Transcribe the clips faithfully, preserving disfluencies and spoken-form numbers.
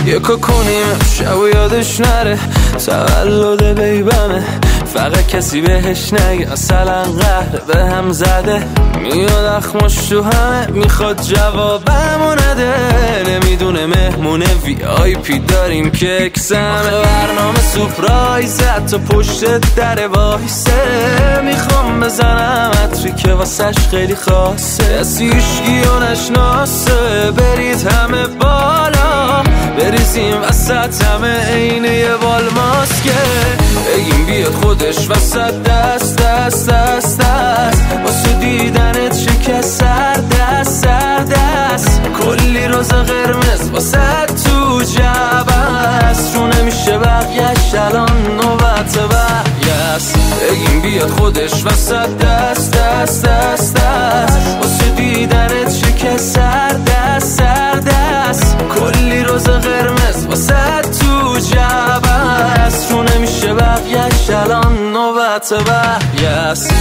یکو کنیم شب و یادش نره تولد بیبمه، فقط کسی بهش نگه اصلا قهر به هم زده. میاد اخمش تو همه میخواد جوابمو نده، نمیدونه مهمونه وی آی پی داریم که اکسمه. برنامه سپرایزه حتی پشت در وایسه، میخوام بزنم عطری که واسش خیلی خاصه. کسی هیشگی و نشناسه، برید همه بالا بریزیم وسط همه عین یه بال ماسکه. بگیم بیاد خودش وسط دست دست دست دست، واسه دیدنت شکست سر دست سر دست. کلی روز قرمز واسه تو جبست، رو نمیشه بقیه‌اش الان نوبت بقیه‌ست. بگیم بیاد خودش وسط دست دست دست دست، واسه دیدنت شکست سر دست سر دست. کلی روز قرمز واسه تو جبست، رو نمیشه بقیه‌اش الان نوبت بقیه‌ست.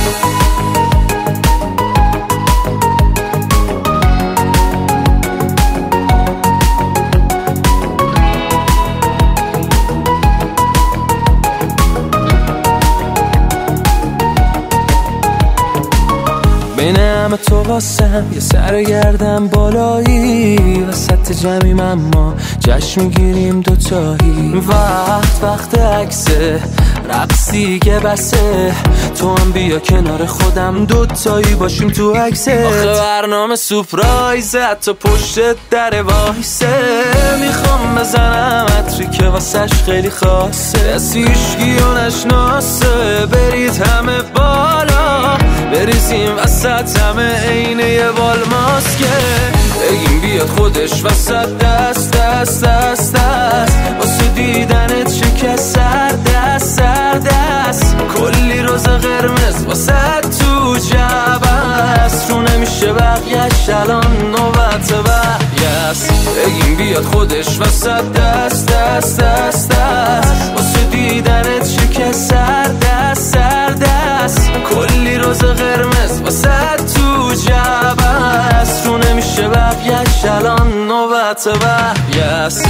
بین همه تو واسم یه سر گردم بالایی، وسط جمعیم اما جشن میگیریم دوتایی. وقت وقت عکسه رقصی که بسه، تو هم بیا کنار خودم دوتایی باشیم تو عکسه. آخه برنامه سپرایزه حتی پشت در وایسه، میخوام بزنم عطری که واسش خیلی خاصه. کسی هیشگی و نشناسه، برید همه بالا بریزیم وسط همه عین یه بال ماسکه. بگیم بیاد خودش وسط دست دست دست دست، واسه دیدنت شکست سر دست سر دست. کلی روز قرمز واسه تو جبست، رو نمیشه بقیه‌اش الان نوبت بقیه‌ست. بگیم بیاد خودش وسط دست دست دست دست، واسه دیدنت شکست سر دست سر دست. کلی روز قرمز واسه تو جبست، رو نمیشه بقیه‌اش الان نوبت بقیه‌ست.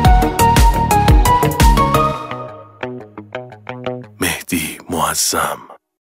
مهدی معظم.